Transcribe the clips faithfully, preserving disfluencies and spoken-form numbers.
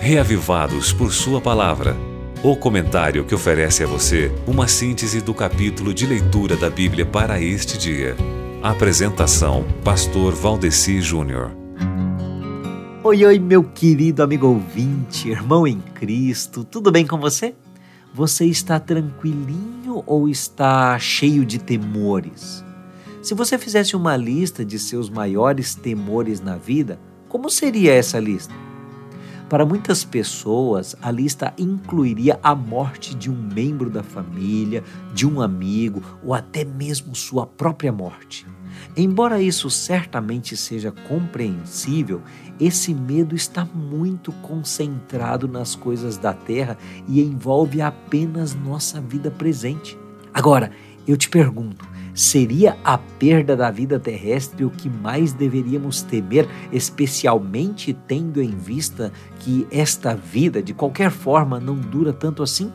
Reavivados por Sua Palavra. O comentário que oferece a você uma síntese do capítulo de leitura da Bíblia para este dia. Apresentação: Pastor Valdeci Júnior. Oi, oi, meu querido amigo ouvinte, irmão em Cristo, tudo bem com você? Você está tranquilinho ou está cheio de temores? Se você fizesse uma lista de seus maiores temores na vida, como seria essa lista? Para muitas pessoas, a lista incluiria a morte de um membro da família, de um amigo ou até mesmo sua própria morte. Embora isso certamente seja compreensível, esse medo está muito concentrado nas coisas da terra e envolve apenas nossa vida presente. Agora, eu te pergunto, seria a perda da vida terrestre o que mais deveríamos temer, especialmente tendo em vista que esta vida, de qualquer forma, não dura tanto assim?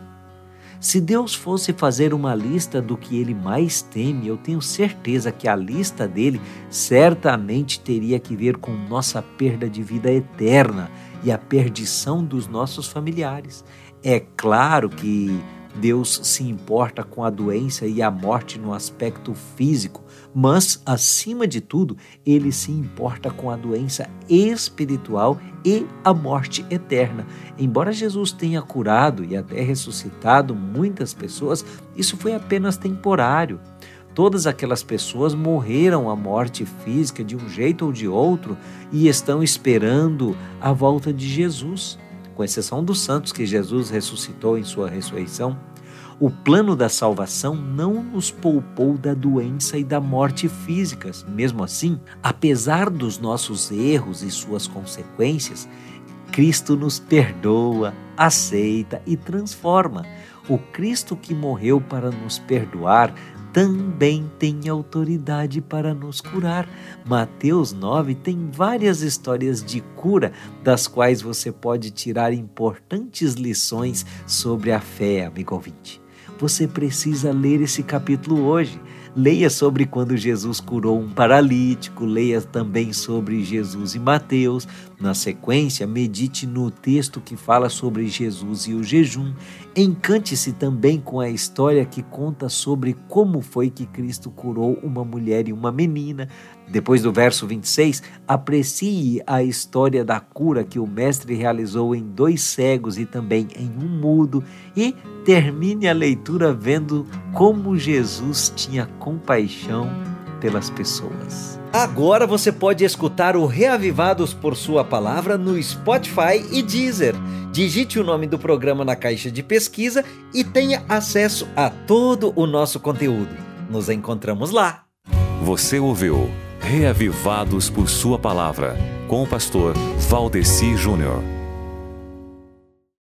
Se Deus fosse fazer uma lista do que Ele mais teme, eu tenho certeza que a lista dele certamente teria que ver com nossa perda de vida eterna e a perdição dos nossos familiares. É claro que Deus se importa com a doença e a morte no aspecto físico, mas, acima de tudo, Ele se importa com a doença espiritual e a morte eterna. Embora Jesus tenha curado e até ressuscitado muitas pessoas, isso foi apenas temporário. Todas aquelas pessoas morreram a morte física de um jeito ou de outro e estão esperando a volta de Jesus. Com exceção dos santos que Jesus ressuscitou em sua ressurreição, o plano da salvação não nos poupou da doença e da morte físicas. Mesmo assim, apesar dos nossos erros e suas consequências, Cristo nos perdoa, aceita e transforma. O Cristo que morreu para nos perdoar também tem autoridade para nos curar. Mateus nove tem várias histórias de cura, das quais você pode tirar importantes lições sobre a fé, amigo ouvinte. Você precisa ler esse capítulo hoje. Leia sobre quando Jesus curou um paralítico, leia também sobre Jesus e Mateus. Na sequência, medite no texto que fala sobre Jesus e o jejum. Encante-se também com a história que conta sobre como foi que Cristo curou uma mulher e uma menina. Depois do verso vinte e seis, aprecie a história da cura que o mestre realizou em dois cegos e também em um mudo, e termine a leitura vendo como Jesus tinha compaixão pelas pessoas. Agora você pode escutar o Reavivados por Sua Palavra no Spotify e Deezer. Digite o nome do programa na caixa de pesquisa e tenha acesso a todo o nosso conteúdo. Nos encontramos lá. Você ouviu Reavivados por Sua Palavra, com o pastor Valdeci Júnior.